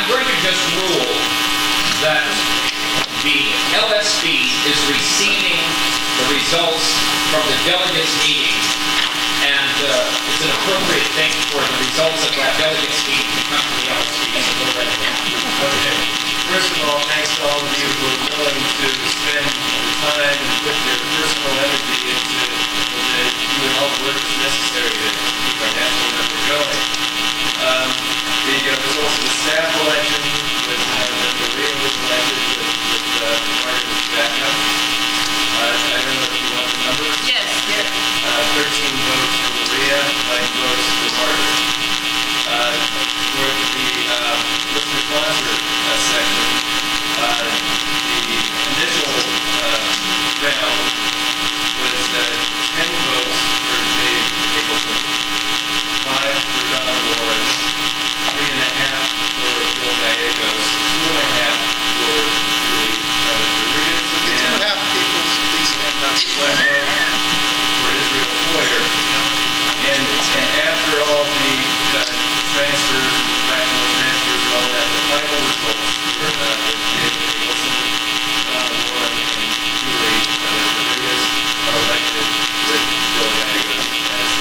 going to just rule that the LSB is receiving the results from the delegates meeting, and it's an appropriate thing for the results of that delegates meeting to come to the LSB. So go right ahead. Okay. First of all, thanks to all of you who are willing to spend the time and put their personal energy into the help work that's necessary to keep our national number going. The results of the staff election was Maria was elected with Margaret's backup. I don't know if you want the numbers. Yes. 13 votes for Maria, 9 votes for Margaret. For the listener sponsor section, the initial round was 10 votes for Dave Nicholson, 5 for Don Warren, 3.5 for Bill Gallegos, 2.5 for Julie Rodriguez, and 1 vote for Israel Foyer. And after all the transfers, fractional transfers, and all that, the final results were Dave Nicholson, Don Warren, and Julie Rodriguez are elected with Bill Gallegos as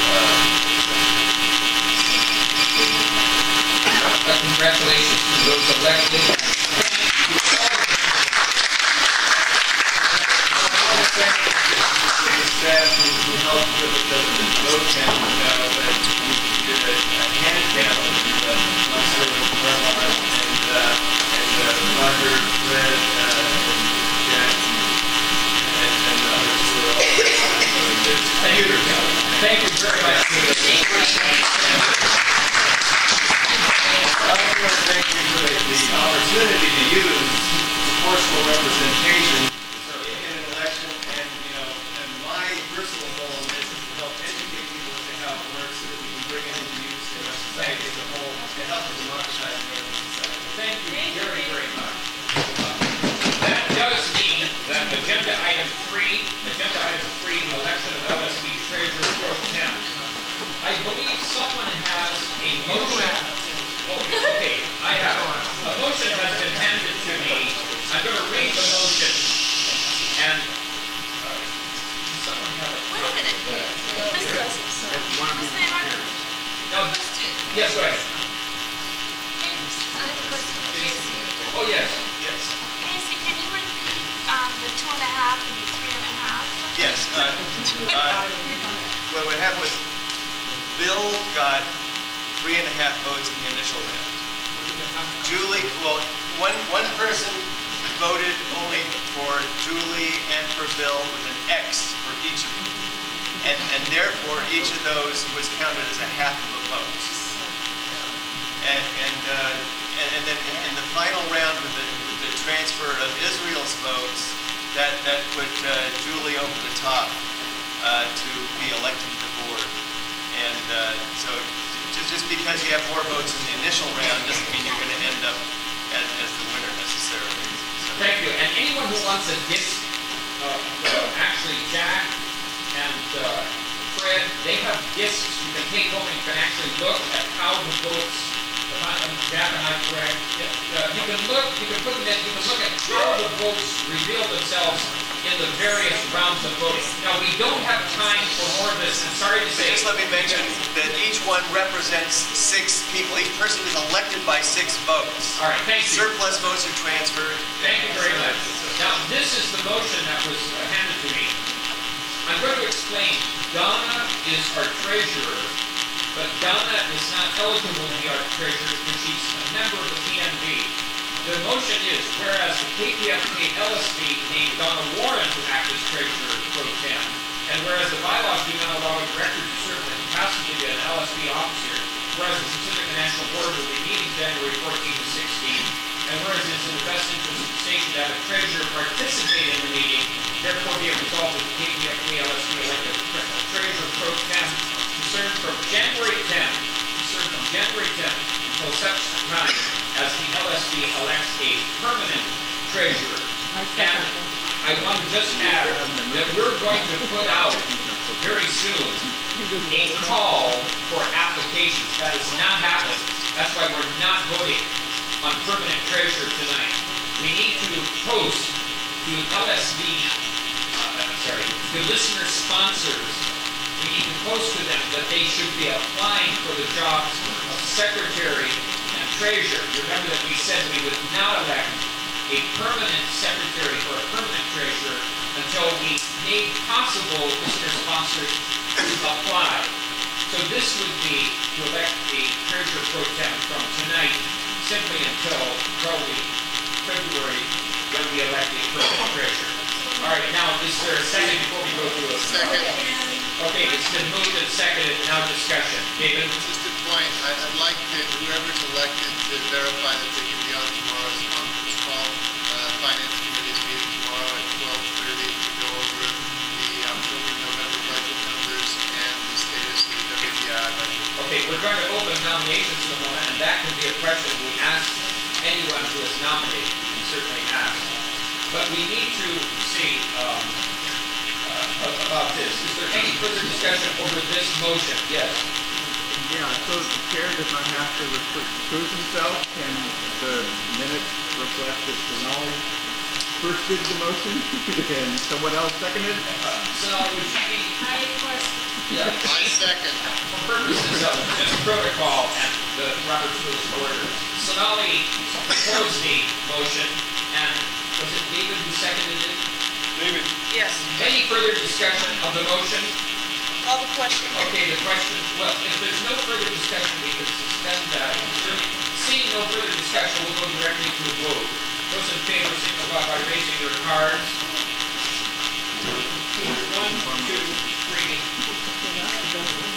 the Congratulations to those elected. Staff who helped with the vote count, but we did a hand count with myself, Carmine, and Roger, Fred, and Jack, and others who are all doing this. Thank you very much. I want to thank you for the opportunity to use proportional representation in an election, and my personal goal in this is to help educate people as to how it works, so that we can bring it into use in our society as a whole and help to democratize American society. Thank you very, very much. That does mean that agenda item 3, election of LSB Treasurer Pro Tem. I believe someone has a motion. Okay, I have a motion has been handed to me. I'm going to read the motion, and someone have it. Wait a minute. Mr. Russell. No, yes, go ahead. I have a question for Casey. Oh, yes. Casey, can you repeat the 2.5 and the 3.5? Yes. What happened was Bill got 3.5 votes in the initial round. Julie, one person voted only for Julie and for Bill with an X for each of them. And therefore, each of those was counted as a half of a vote. And then in the final round with the transfer of Israel's votes, that put Julie over the top to be elected to the board. And so just because you have more votes in the initial round doesn't mean you're going to end up as the winner necessarily. So. Thank you. And anyone who wants a disc, actually Jack and Fred, they have discs you can take home and you can actually look at how the votes, Jack and I correct, you can look at how the votes reveal themselves in the various rounds of voting. Now, we don't have time for more of this. I'm sorry to say. Just let me mention that each one represents 6 people. Each person is elected by 6 votes. All right, thank you. Surplus votes are transferred. Thank you very much. Now, this is the motion that was handed to me. I'm going to explain. Donna is our treasurer, but Donna is not eligible to be our treasurer because she's a member of the PNB. The motion is, whereas the KPFK LSB named Donna Warren to act as treasurer pro tem, and whereas the bylaws do not allow a director to serve in the capacity of an LSB officer, whereas the Pacific National Board will be meeting January 14 to 16, and whereas it's in the best interest of the state to have a treasurer participate in the meeting, therefore be it resolved that the KPFK LSB elected treasurer pro tem to serve from January 10 until such time as the LSB elects a permanent treasurer. And I want to just add that we're going to put out very soon a call for applications. That has not happened. That's why we're not voting on permanent treasurer tonight. We need to post to LSV, to listener sponsors. We need to post to them that they should be applying for the jobs of secretary and treasurer. Remember that we said we would not elect a permanent secretary or a permanent treasurer until we made possible listener sponsors to apply. So this would be to elect a treasurer pro tem from tonight simply until probably February when we elect a permanent treasurer. All right, now is there a second before we go to a Second. Okay, it's been moved and seconded. Now discussion. David? Just a point, I'd like whoever's elected to verify that they can be on tomorrow's conference call. Finance Committee's meeting tomorrow at 12:30 to go over the October, November budget numbers and the status of the WPI budget. Okay, we're going to open nominations in a moment, and that can be a question we ask anyone who is nominated. We can certainly ask. But we need to see about this. Is there any further discussion over this motion? Yes. Yeah, so the chair does not have to recuse himself. Can the minutes reflect that Sonali first did the motion and someone else seconded? Sonali, would you be... Yeah. I second. For purposes of just protocol and the Robert's Rules of Order, Sonali proposed the motion, and was it David who seconded it? David. Yes. Any further discussion of the motion? All the questions. Okay, the question, well, if there's no further discussion, we can suspend that. Seeing no further discussion, we'll go directly to a vote. Those in favor signify by raising your cards. 1, 2, 3, 4, 5, 6, 7, 8, 9, 10, 11, 12, 13, 14, 16, 17, 18.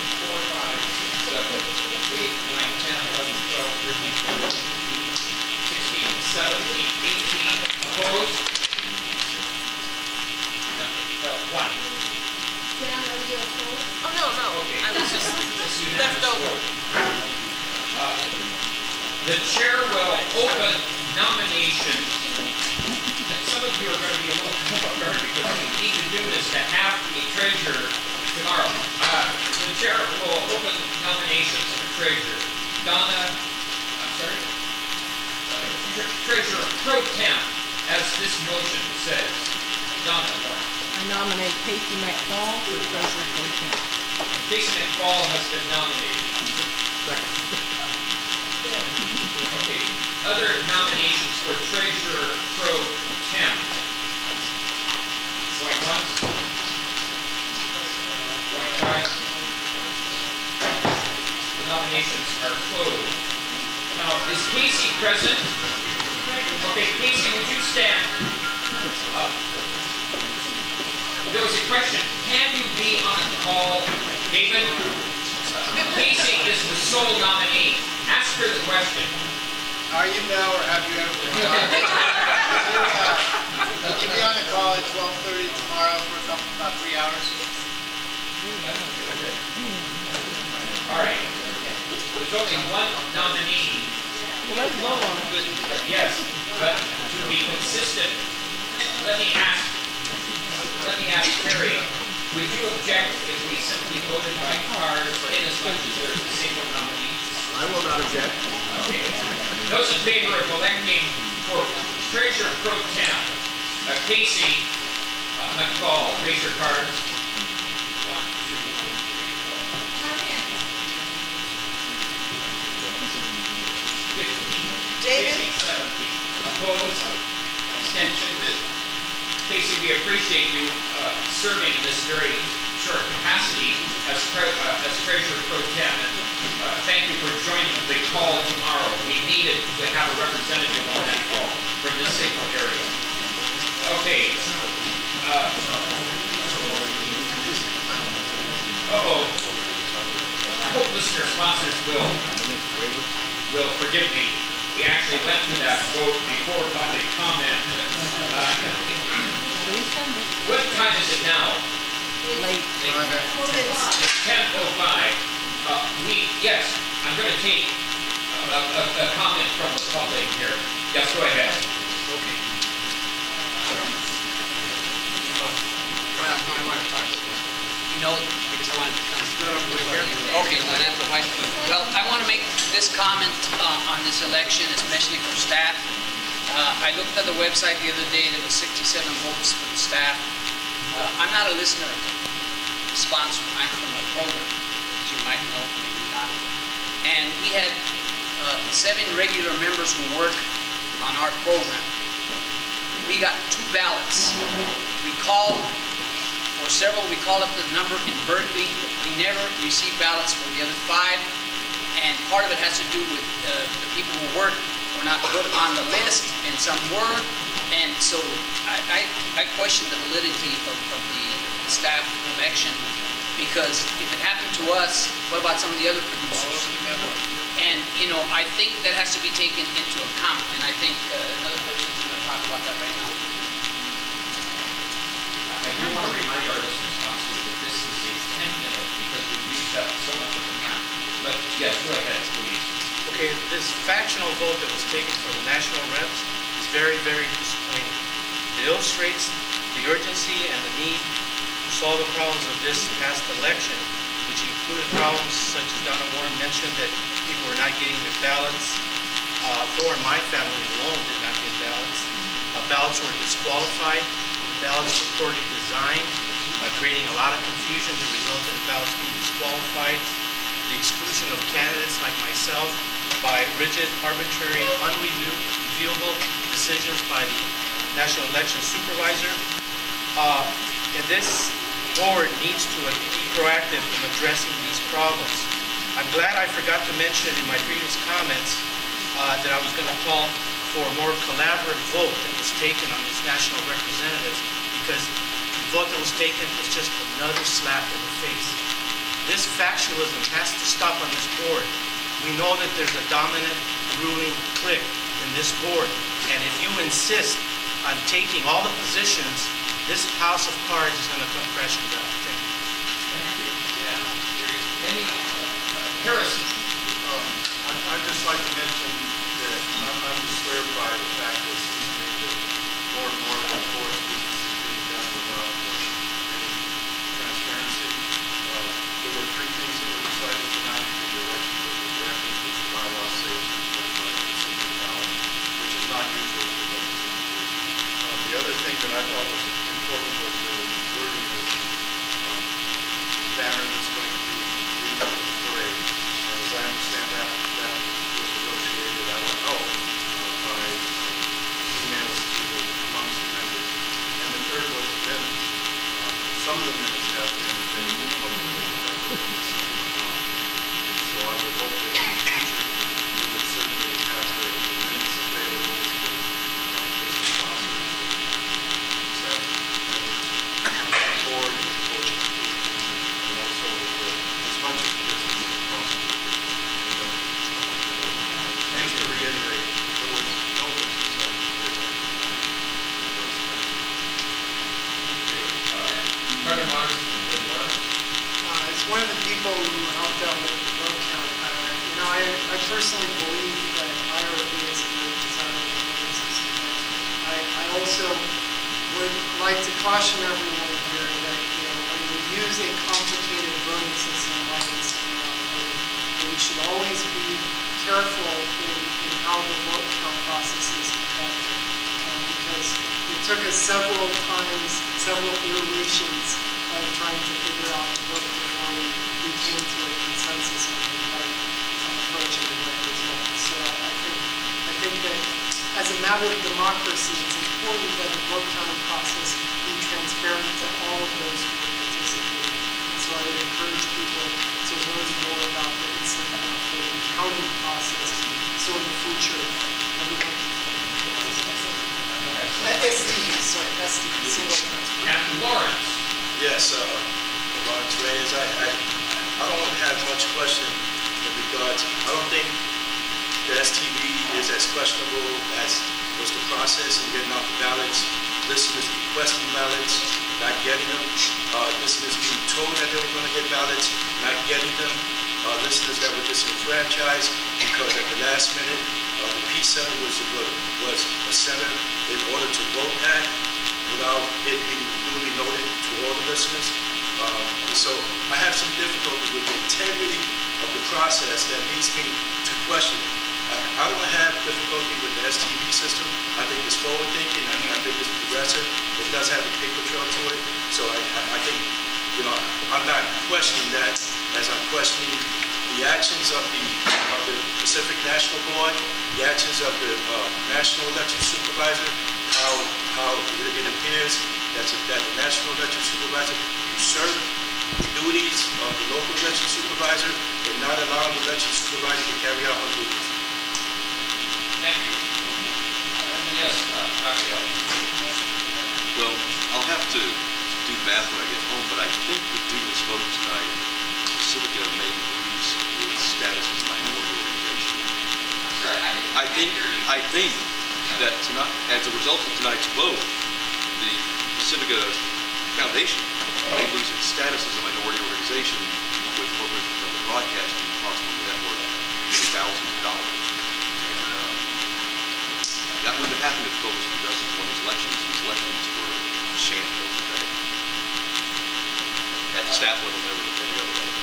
Opposed? One. Oh, no. Okay. I was just It's unanimous left over. vote. The chair will open nomination. Some of you are going to be a little concerned because we need to do this to have a treasurer tomorrow. The chair will open nominations for treasurer. Treasurer pro tem, as this motion says. Donna. I nominate Casey McFall for treasurer pro tem. Casey McFall has been nominated. Okay. Other nominations for treasurer pro tem. Going once. Going twice. The nominations are closed. Now, is Casey present? Okay, Casey, would you stand? There was a question, can you be on the call, David? Casey is the sole nominee. Ask her the question. Are you now or have you ever been on? Will you be on the call at 12:30 tomorrow for about 3 hours? All right. There's only one nominee. Well, let's vote on it. Yes, but to be consistent, let me ask Terry, would you object if we simply voted by card in as much as there's a single nominee? I will not object. Okay. Those in favor of electing for treasurer pro tem, Casey McFall, raise your cards. 1, 2, 3, 4, 5, 6, 7, 8, 9, 10, 11, 12, 13, 14, 16, 17. Opposed? Abstentions? Casey, we appreciate you serving in this very short capacity as treasurer pro tem. And thank you for joining the call tomorrow. We needed to have a representative on that call from this signal area. Okay. I hope listener sponsors will forgive me. We actually went to that vote before public comment. What time is it now? Late. It's 10:05. Yes, I'm going to take a comment from the public here. Yes, go ahead. Okay. No, because I want to. Okay, no, that's fine. Well, I want to make make this comment on this election, especially for staff. I looked at the website the other day. There was 67 votes for the staff. I'm not a listener to sponsor. I'm from a program, as you might know, maybe not. And we had 7 regular members who work on our program. We got 2 ballots. We called for several. We called up the number in Berkeley. We never received ballots for the other 5. And part of it has to do with the people who were not put on the list, and some were. And so I question the validity of the staff election, because if it happened to us, what about some of the other producers? And, you know, I think that has to be taken into account, and I think another person is going to talk about that right now. I do want to remind our listeners, Council, that this is a 10-minute because we've used up so much of the time. But yes, go ahead, please. Okay, this factional vote that was taken for the national reps is very, very disappointing. It illustrates the urgency and the need to solve the problems of this past election, which included problems such as Donna Warren mentioned, that people were not getting their ballots. 4 in my family alone did not get ballots. Ballots were disqualified. Ballots were poorly designed, creating a lot of confusion that resulted in ballots being disqualified. The exclusion of candidates like myself by rigid, arbitrary, unreviewable decisions by the National Election Supervisor. And this board needs to be proactive in addressing these problems. I'm glad I forgot to mention in my previous comments that I was going to call for a more collaborative vote that was taken on these national representatives, because the vote that was taken is just another slap in the face. This factionalism has to stop on this board. We know that there's a dominant ruling clique in this board, and if you insist on taking all the positions, this house of cards is going to come crashing down. Thank you. Harrison. I'd just like to mention that I'm disturbed by the fact that it seems to me that more and more of the board business is being done without any transparency. There were 3 things that were decided tonight: the election of the directors, which the bylaw says is done by the single ballot, which is not usual for representatives. The other thing that I thought was important was the wording of the banner that's going to be used for the parade. As I understand that was negotiated, I don't know, by emails amongst the members. And the third was the minutes. Some of the minutes have been publicly available, some are not. So I would hope that in the future we would certainly have the minutes available to business sponsors and the board and also as much of the business as possible. Just to reiterate, there was no business on the board. As one of the people who helped out with the vote count, I personally believe that IRB is a good design of the voting system. I also would like to caution everyone here that when we use a complicated voting system like this, we should always be careful in how the vote count process is conducted, because it took us several iterations of trying to figure out the vote before we came to a consensus on the right approach and the right result. So I think that as a matter of democracy, it's important that the vote counting process be transparent to all of those who are participating. And so I would encourage people to learn more about the instant voting counting process, so in the future, everyone STD, single transfer. And Lawrence. Yes, Lawrence Reyes. I don't have much question in regards. I don't think the STD is as questionable as was the process in getting out the ballots, listeners requesting ballots, not getting them, listeners being told that they were going to get ballots, not getting them, listeners that were disenfranchised because at the last minute the Peace Center was a center in order to vote at without it being duly noted to all the listeners. So I have some difficulty with the integrity of the process that leads me to question it. I don't have difficulty with the STV system. I think it's forward thinking, I think it's progressive. It does have a paper trail to it. So I think, I'm not questioning that as I'm questioning the actions of the Pacific National Board, the actions of the National Election Supervisor, how it appears that the National Election Supervisor usurped the duties of the local election supervisor and not allowing the election supervisor to carry out her duties. Thank you. Yes, Raphael. Well, I'll have to do math when I get home, but I think that due to this vote tonight, Pacifica may lose its status as a minority organization. I think that tonight, as a result of tonight's vote, the Pacifica Foundation may lose its status as a minority organization with corporations of the broadcasting costing the network thousands of dollars. That wouldn't have happened if Clovis Progressive won these elections. These elections were shameful today. At the staff level, never at any other level.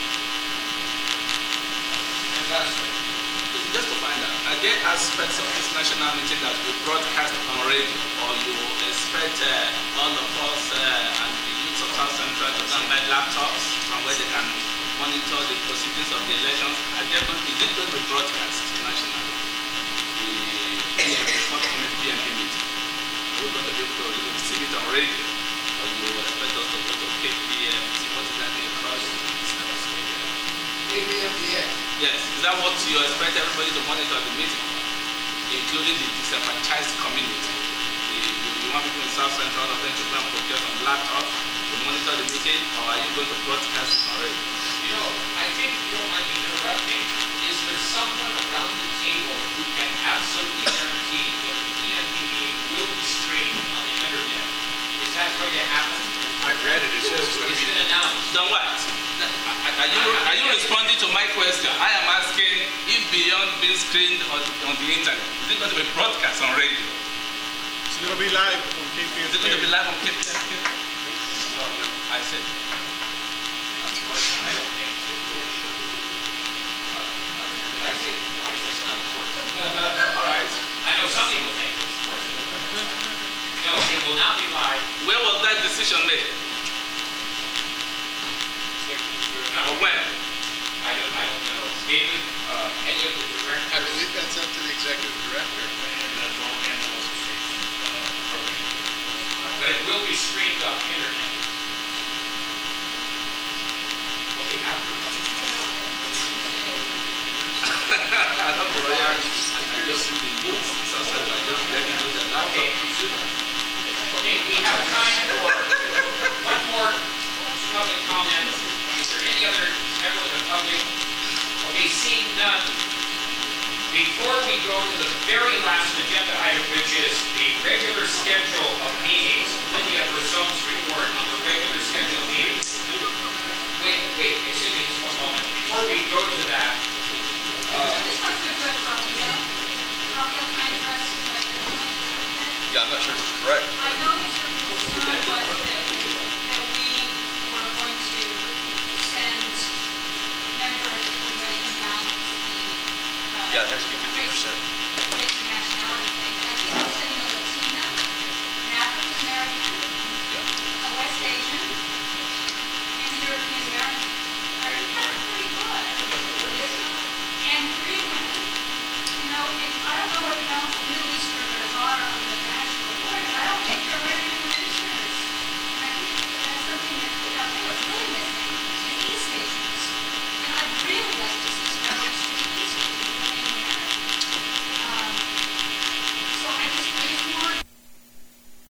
Just to find out, are there aspects of this national meeting that we broadcast on radio, or you expect all of us and the youth of South Central to come by laptops from where they can monitor the proceedings of the elections? Is it going to be broadcast nationally? PNP meeting. We're going to be able to receive it on radio, or you expect us to go to KPM, see what is happening across KPMPM. Yes, is that what you expect everybody to monitor the meeting, including the disenfranchised community? You want people in South Central of them to go and procure some laptops to monitor the meeting, or are you going to broadcast it on radio? I think you don't mind me interrupting. Is there someone around the table who can absolutely guarantee that the PNP meeting will be streamed on the internet? Is that going to happen? I read it. It says it's been announced. Then what? Are you responding to my question? I am asking if beyond being screened on the internet, is it going to be broadcast on radio? It's going to be live on KPMK. Is it going to be live on KPMK? I said. All right. I know some people think it's important. No, it will not be live. Where was that decision made? Or when? I don't know. David, any of the directors? I believe that's up to the executive director. But it will be streamed on the internet. Okay, I don't know. I just see the news. Okay, we have time for one more public comment. Is there any other member of the public? Okay, seeing none. Before we go to the very last agenda item, which is the regular schedule of meetings, Lydia Brisson's report on the regular schedule of meetings. Wait, excuse me just one moment. Before we go to that, Yeah, I'm not sure if it's correct. I know your concern was that we were going to send members who were down to the... Yeah, it has to be 50%.